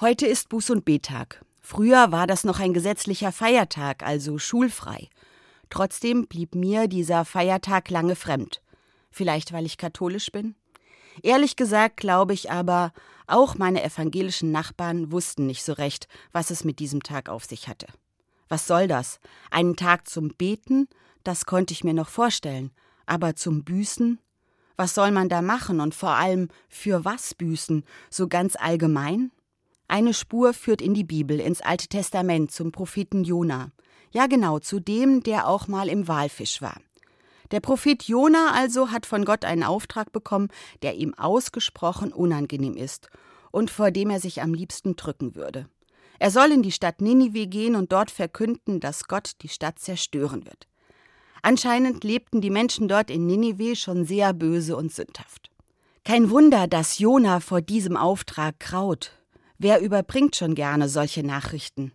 Heute ist Buß- und Bettag. Früher war das noch ein gesetzlicher Feiertag, also schulfrei. Trotzdem blieb mir dieser Feiertag lange fremd. Vielleicht, weil ich katholisch bin? Ehrlich gesagt glaube ich aber, auch meine evangelischen Nachbarn wussten nicht so recht, was es mit diesem Tag auf sich hatte. Was soll das? Einen Tag zum Beten? Das konnte ich mir noch vorstellen. Aber zum Büßen? Was soll man da machen und vor allem für was büßen? So ganz allgemein? Eine Spur führt in die Bibel, ins Alte Testament, zum Propheten Jona. Ja genau, zu dem, der auch mal im Walfisch war. Der Prophet Jona also hat von Gott einen Auftrag bekommen, der ihm ausgesprochen unangenehm ist und vor dem er sich am liebsten drücken würde. Er soll in die Stadt Ninive gehen und dort verkünden, dass Gott die Stadt zerstören wird. Anscheinend lebten die Menschen dort in Ninive schon sehr böse und sündhaft. Kein Wunder, dass Jona vor diesem Auftrag graut. Wer überbringt schon gerne solche Nachrichten?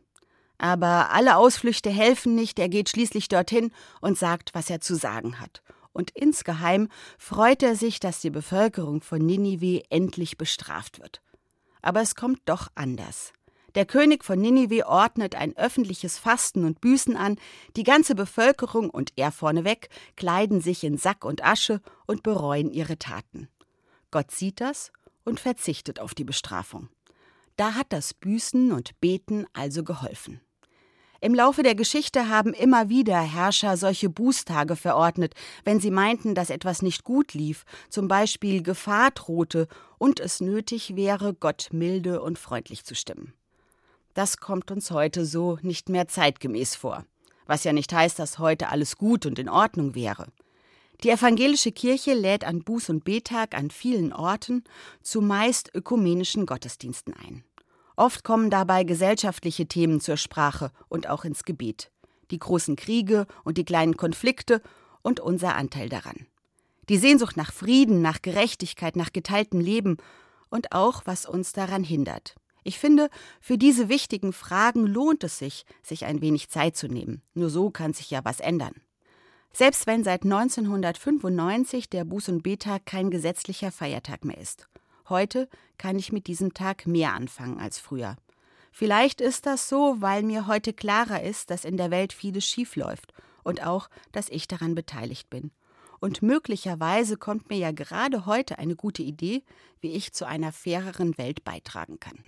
Aber alle Ausflüchte helfen nicht, er geht schließlich dorthin und sagt, was er zu sagen hat. Und insgeheim freut er sich, dass die Bevölkerung von Ninive endlich bestraft wird. Aber es kommt doch anders. Der König von Ninive ordnet ein öffentliches Fasten und Büßen an, die ganze Bevölkerung und er vorneweg kleiden sich in Sack und Asche und bereuen ihre Taten. Gott sieht das und verzichtet auf die Bestrafung. Da hat das Büßen und Beten also geholfen. Im Laufe der Geschichte haben immer wieder Herrscher solche Bußtage verordnet, wenn sie meinten, dass etwas nicht gut lief, zum Beispiel Gefahr drohte und es nötig wäre, Gott milde und freundlich zu stimmen. Das kommt uns heute so nicht mehr zeitgemäß vor, was ja nicht heißt, dass heute alles gut und in Ordnung wäre. Die evangelische Kirche lädt an Buß- und Bettag an vielen Orten zu meist ökumenischen Gottesdiensten ein. Oft kommen dabei gesellschaftliche Themen zur Sprache und auch ins Gebet. Die großen Kriege und die kleinen Konflikte und unser Anteil daran. Die Sehnsucht nach Frieden, nach Gerechtigkeit, nach geteiltem Leben und auch, was uns daran hindert. Ich finde, für diese wichtigen Fragen lohnt es sich, sich ein wenig Zeit zu nehmen. Nur so kann sich ja was ändern. Selbst wenn seit 1995 der Buß- und Bettag kein gesetzlicher Feiertag mehr ist. Heute kann ich mit diesem Tag mehr anfangen als früher. Vielleicht ist das so, weil mir heute klarer ist, dass in der Welt vieles schiefläuft und auch, dass ich daran beteiligt bin. Und möglicherweise kommt mir ja gerade heute eine gute Idee, wie ich zu einer faireren Welt beitragen kann.